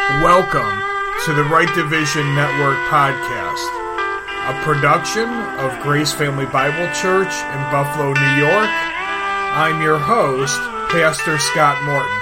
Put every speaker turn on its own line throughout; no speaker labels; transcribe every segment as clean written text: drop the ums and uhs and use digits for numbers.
Welcome to the Right Division Network podcast, a production of Grace Family Bible Church in Buffalo, New York. I'm your host, Pastor Scott Morton.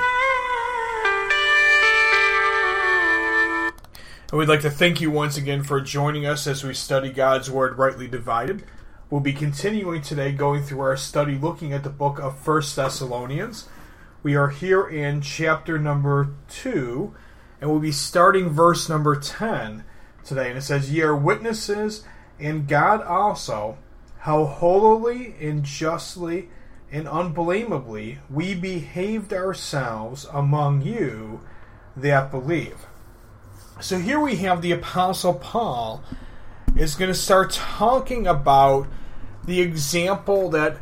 And we'd like to thank you once again for joining us as we study God's Word rightly divided. We'll be continuing today going through our study looking at the book of 1 Thessalonians. We are here in chapter number 2, and we'll be starting verse number 10 today. And it says, "Ye are witnesses, and God also, how holily and justly and unblameably we behaved ourselves among you that believe." So here we have the Apostle Paul is going to start talking about the example that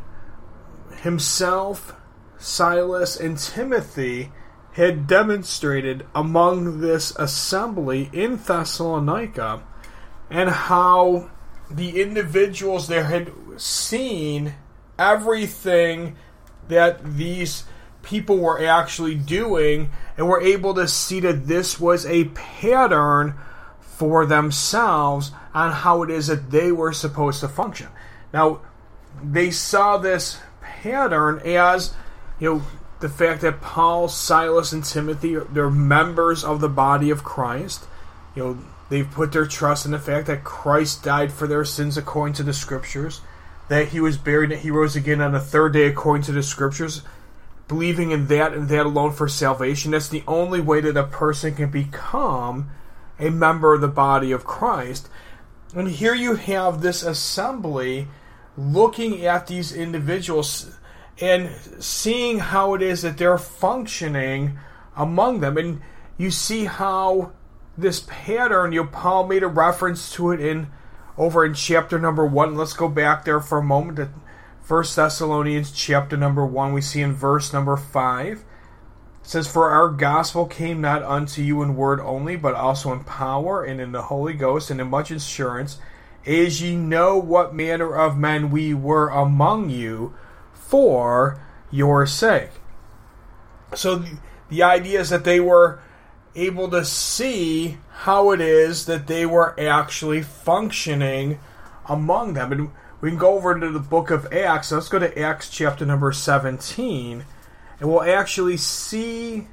himself, Silas, and Timothy had demonstrated among this assembly in Thessalonica, and how the individuals there had seen everything that these people were actually doing and were able to see that this was a pattern for themselves on how it is that they were supposed to function. Now, they saw this pattern as, the fact that Paul, Silas, and Timothy, they're members of the body of Christ. They've put their trust in the fact that Christ died for their sins according to the Scriptures, that he was buried, that he rose again on the third day according to the Scriptures, believing in that and that alone for salvation. That's the only way that a person can become a member of the body of Christ. And here you have this assembly looking at these individuals and seeing how it is that they're functioning among them. And you see how this pattern, Paul made a reference to it over in chapter number 1. Let's go back there for a moment to 1 Thessalonians chapter number 1. We see in verse number 5. It says, "For our gospel came not unto you in word only, but also in power and in the Holy Ghost and in much assurance, as ye know what manner of men we were among you for your sake." So the idea is that they were able to see how it is that they were actually functioning among them. And we can go over into the book of Acts. Let's go to Acts chapter number 17, and we'll actually see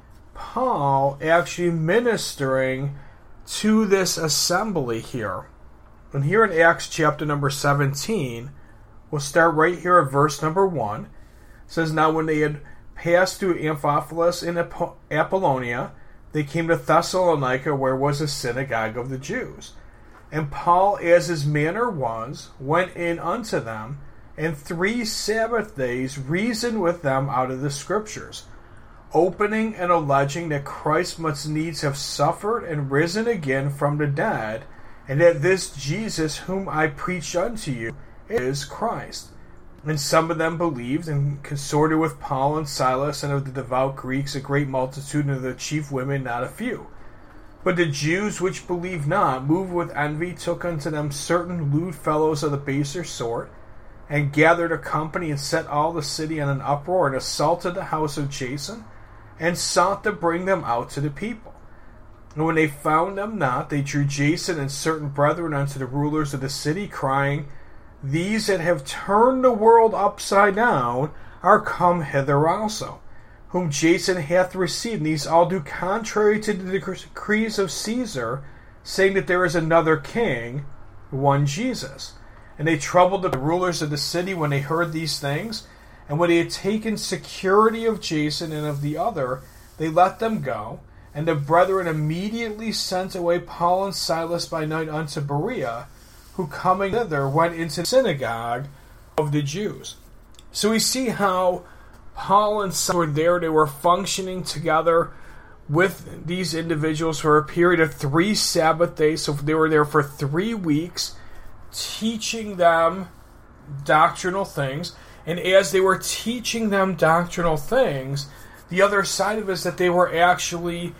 Paul actually ministering to this assembly here. And here in Acts chapter number 17, we'll start right here at verse number 1. It says, "Now when they had passed through Amphipolis and Apollonia, they came to Thessalonica, where was a synagogue of the Jews. And Paul, as his manner was, went in unto them, and 3 Sabbath days reasoned with them out of the Scriptures, opening and alleging that Christ must needs have suffered and risen again from the dead, and that this Jesus whom I preach unto you is Christ. And some of them believed, and consorted with Paul and Silas, and of the devout Greeks a great multitude, and of the chief women not a few. But the Jews which believed not, moved with envy, took unto them certain lewd fellows of the baser sort, and gathered a company, and set all the city in an uproar, and assaulted the house of Jason, and sought to bring them out to the people. And when they found them not, they drew Jason and certain brethren unto the rulers of the city, crying, These that have turned the world upside down are come hither also, whom Jason hath received. And these all do contrary to the decrees of Caesar, saying that there is another king, one Jesus. And they troubled the rulers of the city when they heard these things. And when they had taken security of Jason and of the other, they let them go. And the brethren immediately sent away Paul and Silas by night unto Berea, who coming thither went into the synagogue of the Jews. So we see how Paul and Silas were there. They were functioning together with these individuals for a period of 3 Sabbath days. So they were there for 3 weeks, teaching them doctrinal things. And as they were teaching them doctrinal things, the other side of it is that they were actually,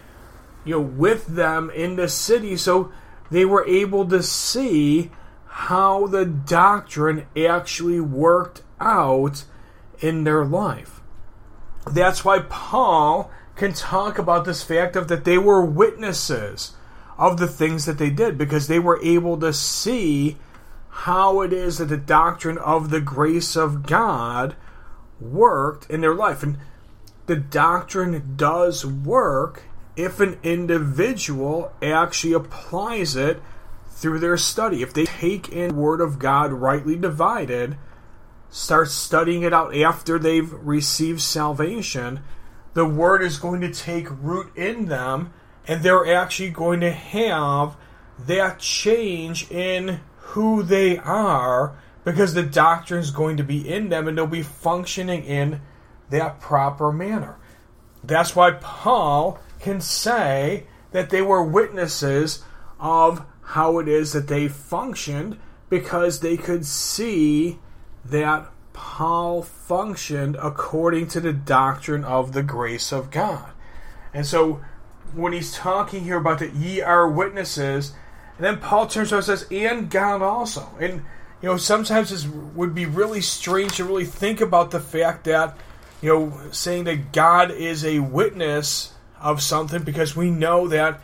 with them in the city. So they were able to see how the doctrine actually worked out in their life. That's why Paul can talk about this fact of that they were witnesses of the things that they did, because they were able to see how it is that the doctrine of the grace of God worked in their life. And the doctrine does work if an individual actually applies it through their study. If they take in the Word of God rightly divided, start studying it out after they've received salvation, the Word is going to take root in them, and they're actually going to have that change in who they are, because the doctrine is going to be in them and they'll be functioning in that proper manner. That's why Paul can say that they were witnesses of how it is that they functioned, because they could see that Paul functioned according to the doctrine of the grace of God. And so when he's talking here about that ye are witnesses, and then Paul turns around and says, and God also. And, sometimes it would be really strange to really think about the fact that, saying that God is a witness of something, because we know that,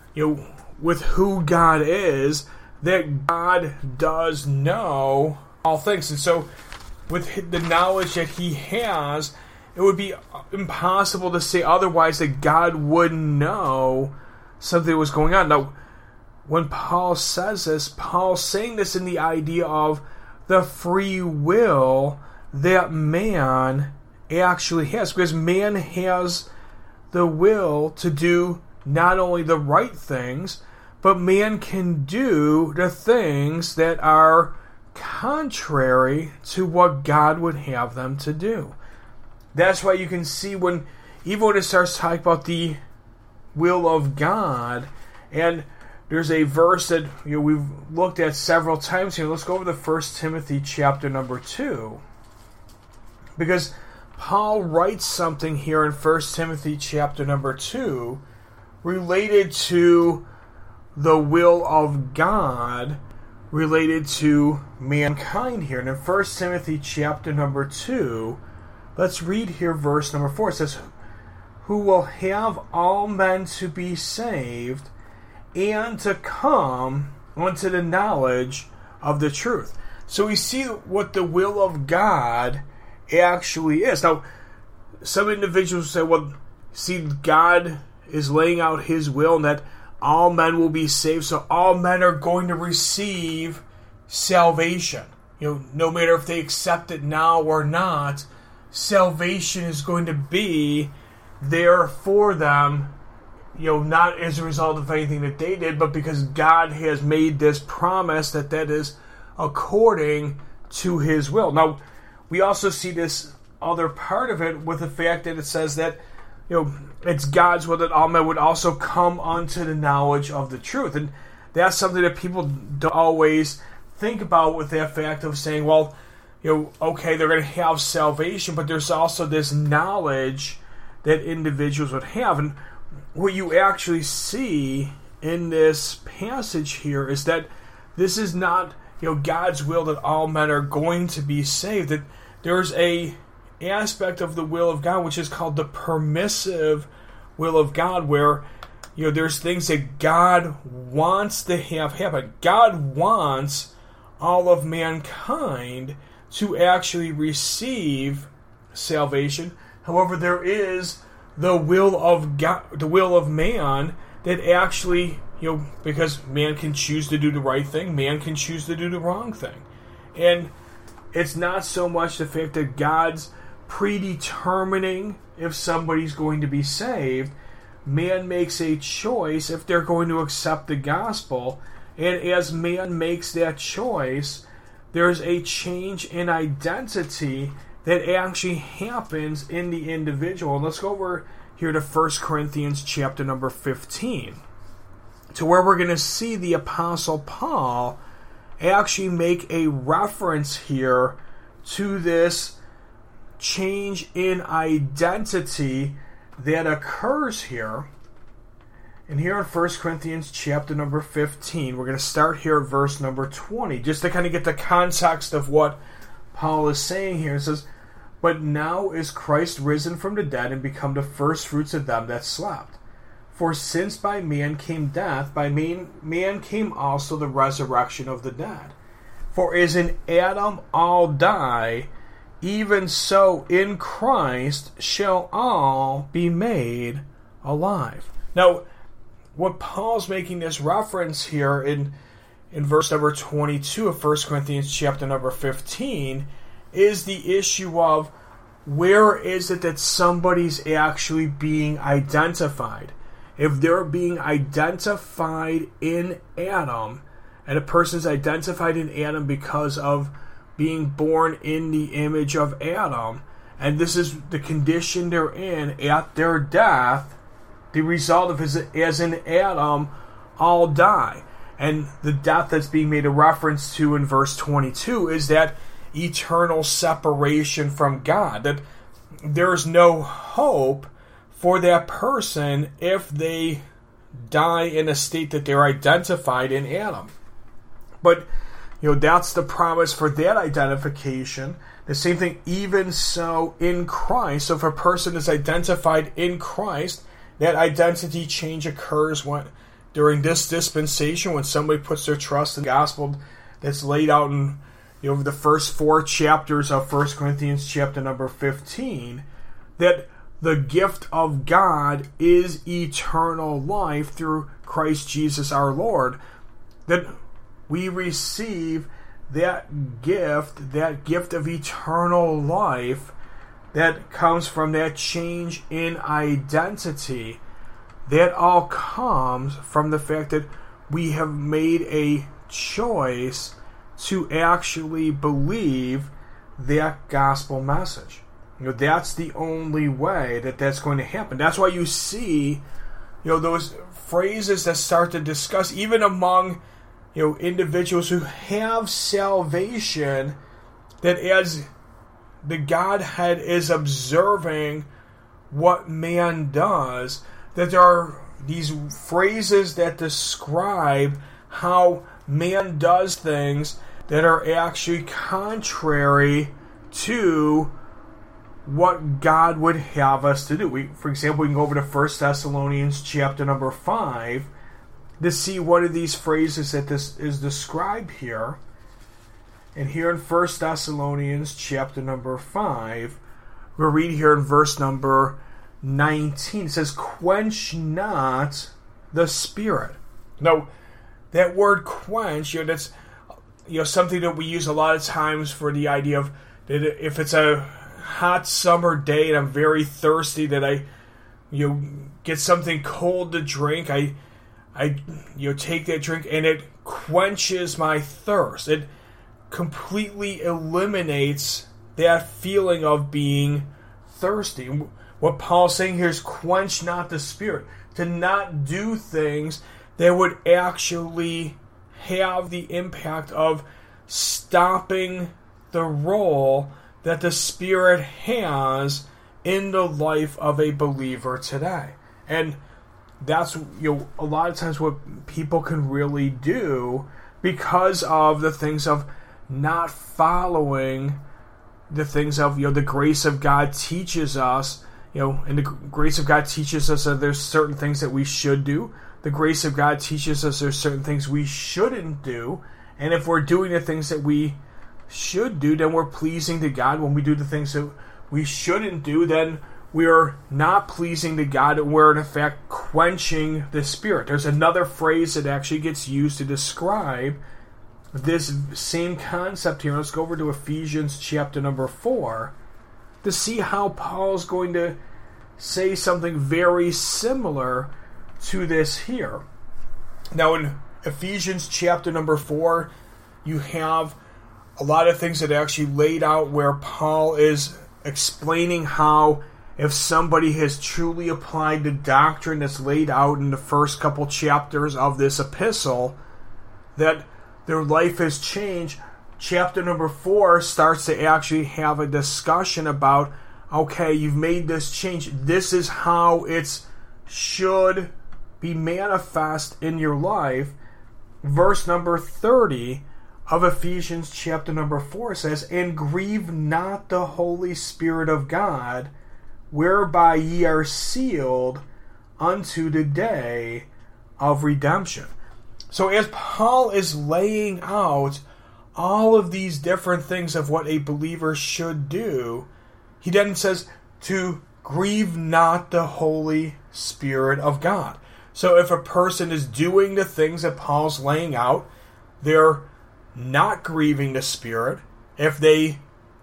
with who God is, that God does know all things. And so, with the knowledge that he has, it would be impossible to say otherwise that God would know something was going on. Now, when Paul says this, Paul's saying this in the idea of the free will that man actually has, because man has the will to do not only the right things, but man can do the things that are contrary to what God would have them to do. That's why you can see even when it starts talking about the will of God, and there's a verse that we've looked at several times here. Let's go over to 1 Timothy chapter number 2. Because Paul writes something here in 1 Timothy chapter number 2 related to the will of God, related to mankind here. And in 1 Timothy chapter number 2, let's read here verse number 4. It says, who will have all men to be saved and to come unto the knowledge of the truth. So we see what the will of God actually is. Now, some individuals say, well, see, God is laying out his will and that all men will be saved, so all men are going to receive salvation. No matter if they accept it now or not, salvation is going to be there for them, not as a result of anything that they did, but because God has made this promise that is according to his will. Now, we also see this other part of it with the fact that it says that, it's God's will that all men would also come unto the knowledge of the truth. And that's something that people don't always think about, with that fact of saying, well, okay, they're going to have salvation, but there's also this knowledge that individuals would have. And what you actually see in this passage here is that this is not, God's will that all men are going to be saved. That there's a aspect of the will of God which is called the permissive will of God, where there's things that God wants to have happen. God wants all of mankind to actually receive salvation. However, there is the will of God, the will of man, that actually, because man can choose to do the right thing, man can choose to do the wrong thing. And it's not so much the fact that God's predetermining if somebody's going to be saved. Man makes a choice if they're going to accept the gospel, and as man makes that choice, there's a change in identity that actually happens in the individual. Let's go over here to 1 Corinthians chapter number 15, to where we're going to see the Apostle Paul actually make a reference here to this change in identity that occurs here. And here in 1 Corinthians chapter number 15, we're going to start here at verse number 20, just to kind of get the context of what Paul is saying here. It says, But now is Christ risen from the dead and become the firstfruits of them that slept. For since by man came death, by man came also the resurrection of the dead. For as in Adam all die, even so in Christ shall all be made alive. Now, what Paul's making this reference here in verse number 22 of 1 Corinthians chapter number 15 is the issue of where is it that somebody's actually being identified. If they're being identified in Adam, and a person's identified in Adam because of being born in the image of Adam, and this is the condition they're in at their death, the result of it is, as in Adam, all die. And the death that's being made a reference to in verse 22 is that eternal separation from God. That there's no hope for that person if they die in a state that they're identified in Adam. But, that's the promise for that identification. The same thing, even so in Christ. So if a person is identified in Christ, that identity change occurs during this dispensation when somebody puts their trust in the gospel that's laid out in the first 4 chapters of 1 Corinthians chapter number 15, that the gift of God is eternal life through Christ Jesus our Lord, that we receive that gift of eternal life that comes from that change in identity. That all comes from the fact that we have made a choice to actually believe that gospel message. That's the only way that's going to happen. That's why you see, those phrases that start to discuss, even among, individuals who have salvation, that as the Godhead is observing what man does, that there are these phrases that describe how man does things that are actually contrary to what God would have us to do. For example, we can go over to 1 Thessalonians chapter number 5 to see one of these phrases that this is described here. And here in 1 Thessalonians chapter number 5, we'll read here in verse number 19. It says, "Quench not the spirit." Now, that word quench, that's something that we use a lot of times for the idea of that if it's a hot summer day and I'm very thirsty, that I get something cold to drink. I take that drink and it quenches my thirst. It completely eliminates that feeling of being thirsty. What Paul's saying here is quench not the spirit. To not do things that would actually have the impact of stopping the role that the Spirit has in the life of a believer today. And that's a lot of times what people can really do because of the things of not following the things of the grace of God teaches us, and the grace of God teaches us that there's certain things that we should do. The grace of God teaches us there's certain things we shouldn't do. And if we're doing the things that we should do, then we're pleasing to God. When we do the things that we shouldn't do, then we're not pleasing to God, and we're in effect quenching the Spirit. There's another phrase that actually gets used to describe this same concept here. Let's go over to Ephesians chapter number 4 to see how Paul's going to say something very similar to this here. Now in Ephesians chapter number 4, you have a lot of things that are actually laid out where Paul is explaining how if somebody has truly applied the doctrine that's laid out in the first couple chapters of this epistle, that their life has changed. Chapter number 4 starts to actually have a discussion about, okay, you've made this change. This is how it should be manifest in your life. Verse number 30 of Ephesians chapter number 4 says, "And grieve not the Holy Spirit of God, whereby ye are sealed unto the day of redemption." So as Paul is laying out all of these different things of what a believer should do, he then says to grieve not the Holy Spirit of God. So if a person is doing the things that Paul's laying out, they're not grieving the Spirit. If they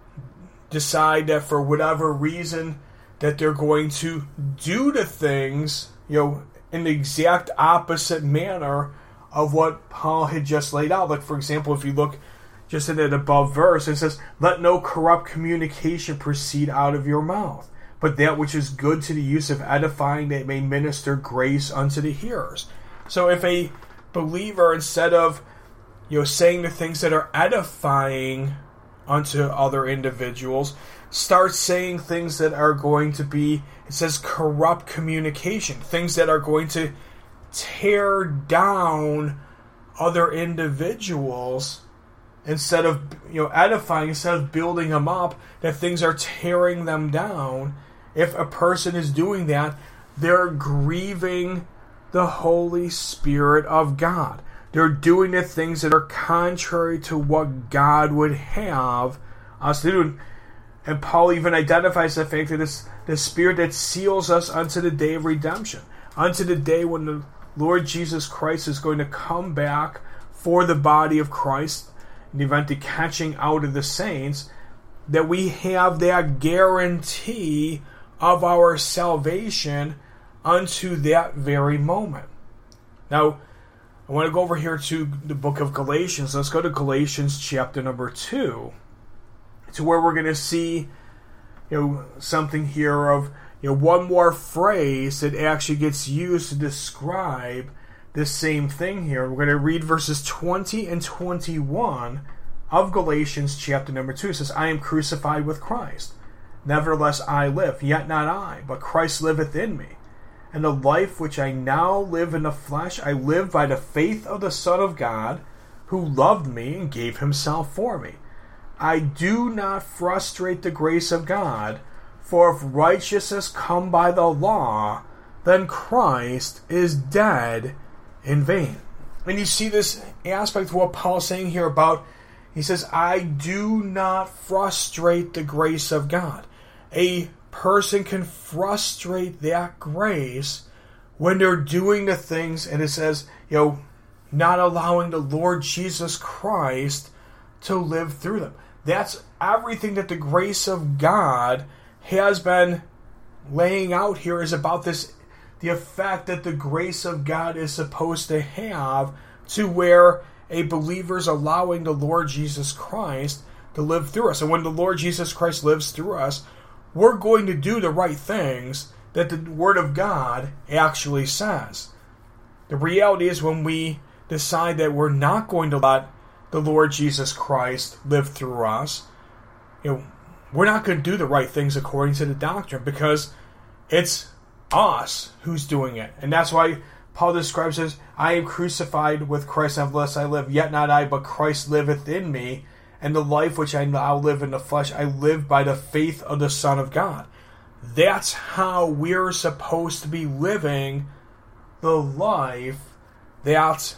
decide that for whatever reason that they're going to do the things, in the exact opposite manner of what Paul had just laid out. Like, for example, if you look just in that above verse, it says, "Let no corrupt communication proceed out of your mouth, but that which is good to the use of edifying, that it may minister grace unto the hearers." So if a believer, instead of saying the things that are edifying unto other individuals, starts saying things that are going to be, it says, corrupt communication, things that are going to tear down other individuals, instead of edifying, instead of building them up, that things are tearing them down. If a person is doing that, they're grieving the Holy Spirit of God. They're doing the things that are contrary to what God would have us to do. And Paul even identifies the fact that it's the Spirit that seals us unto the day of redemption, unto the day when the Lord Jesus Christ is going to come back for the body of Christ, in the event of catching out of the saints, that we have that guarantee of our salvation unto that very moment. Now, I want to go over here to the book of Galatians. Let's go to Galatians chapter number 2, to where we're going to see something here of one more phrase that actually gets used to describe this same thing here. We're going to read verses 20 and 21 of Galatians chapter number 2. It says, "I am crucified with Christ. Nevertheless I live, yet not I, but Christ liveth in me. And the life which I now live in the flesh, I live by the faith of the Son of God, who loved me and gave himself for me. I do not frustrate the grace of God, for if righteousness come by the law, then Christ is dead in vain." And you see this aspect of what Paul's saying here about, he says, I do not frustrate the grace of God. A person can frustrate that grace when they're doing the things, and it says, not allowing the Lord Jesus Christ to live through them. That's everything that the grace of God has been laying out here, is about this, the effect that the grace of God is supposed to have, to where a believer is allowing the Lord Jesus Christ to live through us. And when the Lord Jesus Christ lives through us, we're going to do the right things that the Word of God actually says. The reality is, when we decide that we're not going to let the Lord Jesus Christ live through us, we're not going to do the right things according to the doctrine, because it's us who's doing it. And that's why Paul describes it as, "I am crucified with Christ, nevertheless I live, yet not I, but Christ liveth in me. And the life which I now live in the flesh, I live by the faith of the Son of God." That's how we're supposed to be living the life that's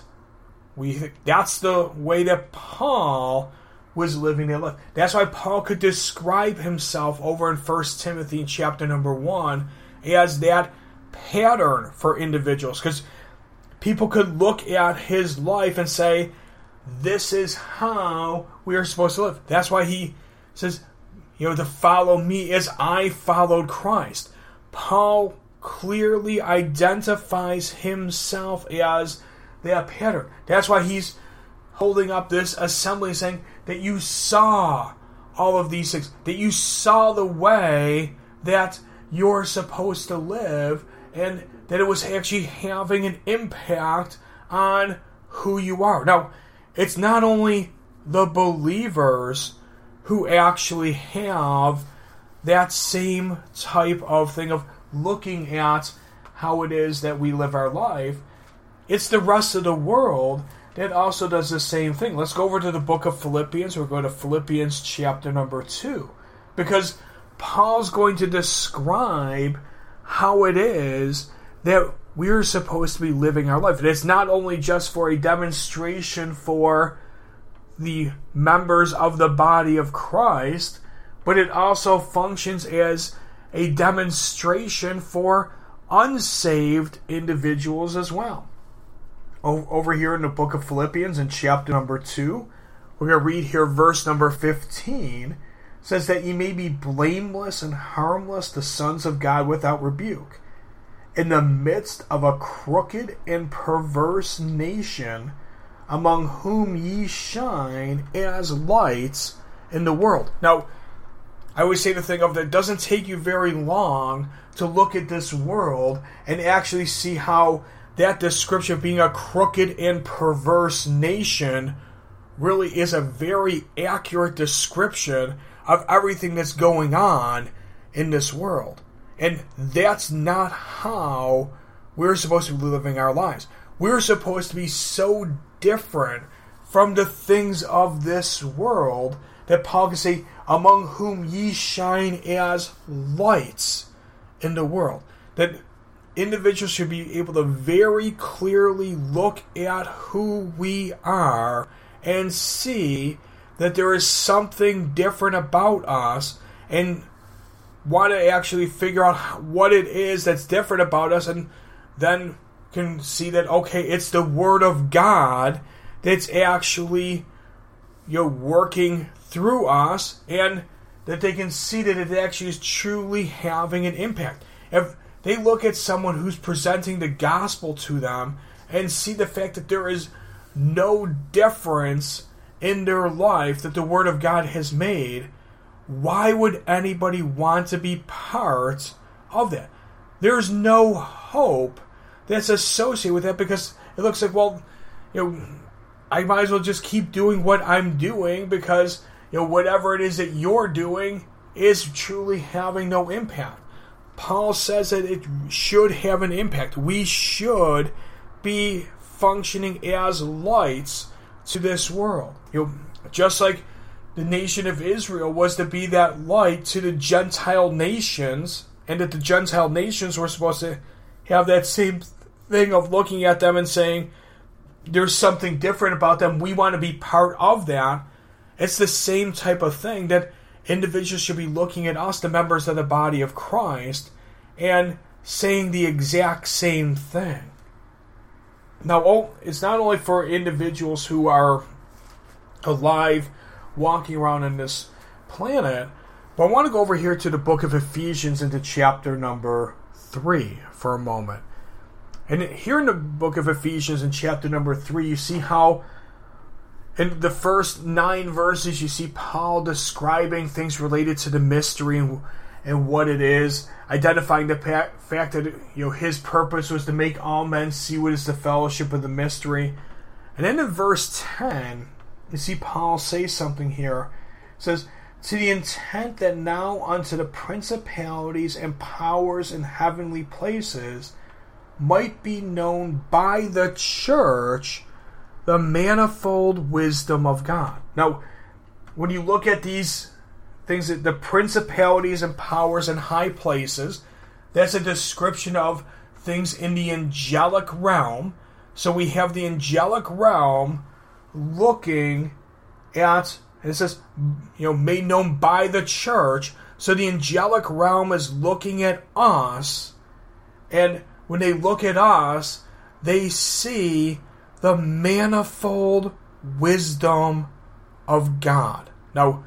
the way that Paul was living their life. That's why Paul could describe himself over in 1 Timothy chapter number 1 as that pattern for individuals. Because people could look at his life and say, this is how we are supposed to live. That's why he says, to follow me as I followed Christ. Paul clearly identifies himself as that pattern. That's why he's holding up this assembly saying that you saw all of these things, that you saw the way that you're supposed to live, and that it was actually having an impact on who you are. Now, it's not only the believers who actually have that same type of thing of looking at how it is that we live our life. It's the rest of the world that also does the same thing. Let's go over to the book of Philippians. We'll go to Philippians chapter number 2. Because Paul's going to describe how it is that we're supposed to be living our life. And it's not only just for a demonstration for the members of the body of Christ, but it also functions as a demonstration for unsaved individuals as well. Over here in the book of Philippians in chapter number 2, we're going to read here verse number 15. It says that ye may be blameless and harmless, the sons of God without rebuke, in the midst of a crooked and perverse nation, among whom ye shine as lights in the world. Now, I always say the thing of that it doesn't take you very long to look at this world and actually see how that description of being a crooked and perverse nation really is a very accurate description of everything that's going on in this world. And that's not how we're supposed to be living our lives. We're supposed to be so different from the things of this world that Paul can say, among whom ye shine as lights in the world. That individuals should be able to very clearly look at who we are and see that there is something different about us and want to actually figure out what it is that's different about us, and then can see that, okay, it's the Word of God that's actually working through us, and that they can see that it actually is truly having an impact. If they look at someone who's presenting the gospel to them and see the fact that there is no difference in their life that the Word of God has made, why would anybody want to be part of that? There's no hope that's associated with that, because it looks like, well, I might as well just keep doing what I'm doing, because whatever it is that you're doing is truly having no impact. Paul says that it should have an impact. We should be functioning as lights to this world. Just like the nation of Israel was to be that light to the Gentile nations, and that the Gentile nations were supposed to have that same thing of looking at them and saying, there's something different about them, we want to be part of that. It's the same type of thing that individuals should be looking at us, the members of the body of Christ, and saying the exact same thing. Now, it's not only for individuals who are alive, walking around on this planet, but I want to go over here to the book of Ephesians into chapter number 3 for a moment. And here in the book of Ephesians in chapter number 3, you see how in the first 9 verses you see Paul describing things related to the mystery and what it is, identifying the fact that his purpose was to make all men see what is the fellowship of the mystery. And then in verse 10, you see Paul say something here. It says, to the intent that now unto the principalities and powers in heavenly places might be known by the church the manifold wisdom of God. Now, when you look at these things, the principalities and powers in high places, that's a description of things in the angelic realm. So we have the angelic realm looking at, and it says, made known by the church. So the angelic realm is looking at us, and when they look at us, they see the manifold wisdom of God. Now,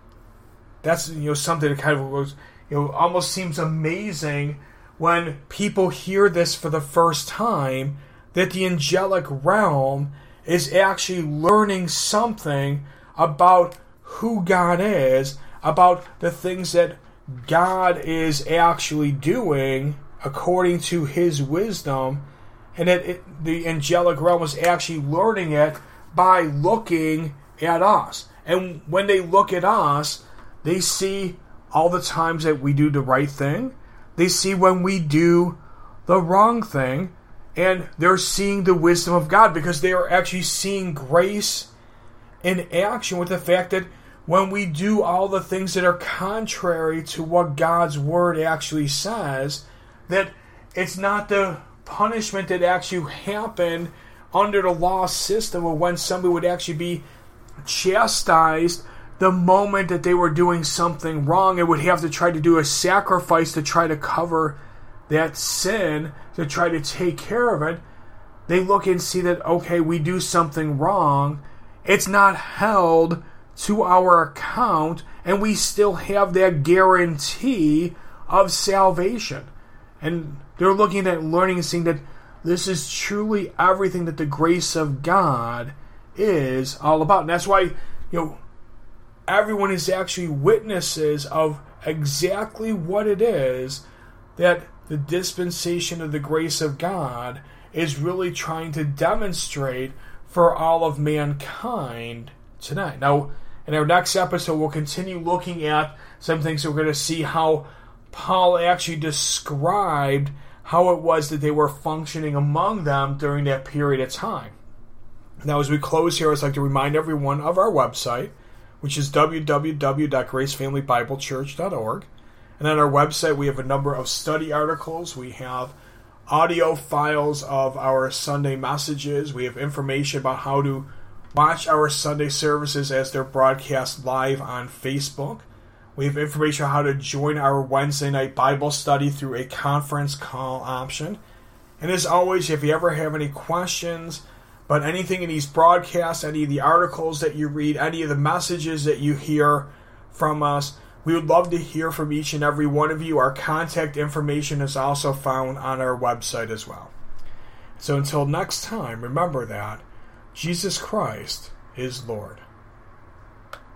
that's something that kind of goes, almost seems amazing when people hear this for the first time, that the angelic realm is actually learning something about who God is, about the things that God is actually doing according to His wisdom, and that the angelic realm is actually learning it by looking at us. And when they look at us, they see all the times that we do the right thing. They see when we do the wrong thing. and they're seeing the wisdom of God because they are actually seeing grace in action with the fact that when we do all the things that are contrary to what God's Word actually says, that it's not the punishment that actually happened under the law system or when somebody would actually be chastised the moment that they were doing something wrong and would have to try to do a sacrifice to try to cover that sin, to try to take care of it. They look and see that, okay, we do something wrong. It's not held to our account, and we still have that guarantee of salvation. And they're looking at learning and seeing that this is truly everything that the grace of God is all about. And that's why, everyone is actually witnesses of exactly what it is that the dispensation of the grace of God is really trying to demonstrate for all of mankind tonight. Now, in our next episode, we'll continue looking at some things. We're going to see how Paul actually described how it was that they were functioning among them during that period of time. Now, as we close here, I'd like to remind everyone of our website, which is www.gracefamilybiblechurch.org. And on our website, we have a number of study articles. We have audio files of our Sunday messages. We have information about how to watch our Sunday services as they're broadcast live on Facebook. We have information on how to join our Wednesday night Bible study through a conference call option. And as always, if you ever have any questions about anything in these broadcasts, any of the articles that you read, any of the messages that you hear from us, we would love to hear from each and every one of you. Our contact information is also found on our website as well. So until next time, remember that Jesus Christ is Lord.